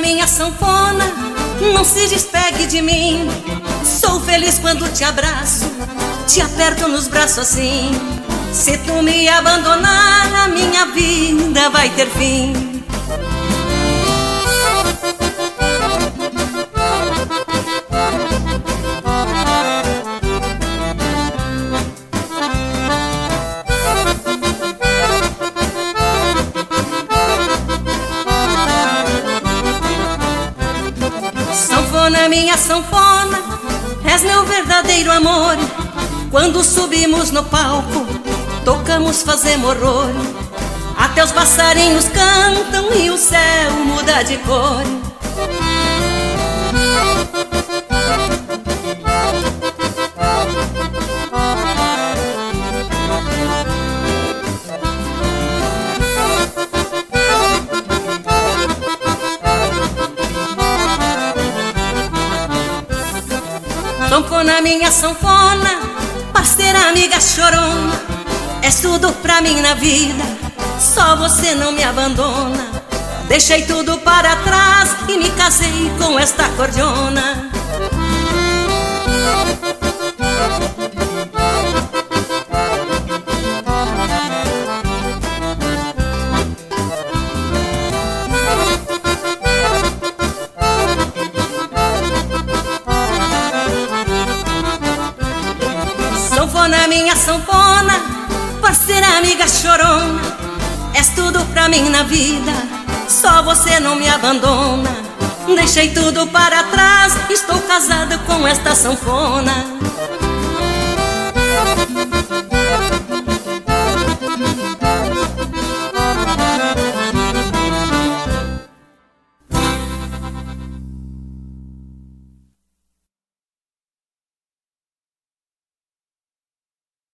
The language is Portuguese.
minha sanfona, não se despegue de mim. Sou feliz quando te abraço, te aperto nos braços assim. Se tu me abandonar, a minha vida vai ter fim. Sanfona, minha sanfona, és meu verdadeiro amor. Quando subimos no palco, tocamos, fazemos horror. Até os passarinhos cantam e o céu muda de cor. Sanfona, minha sanfona, parceira, amiga, chorona, és tudo pra mim na vida, só você não me abandona. Deixei tudo para trás e me casei com esta cordiona. Sanfona, minha sanfona, parceira, amiga, chorona, és tudo pra mim na vida, só você não me abandona. Deixei tudo para trás, estou casada com esta sanfona.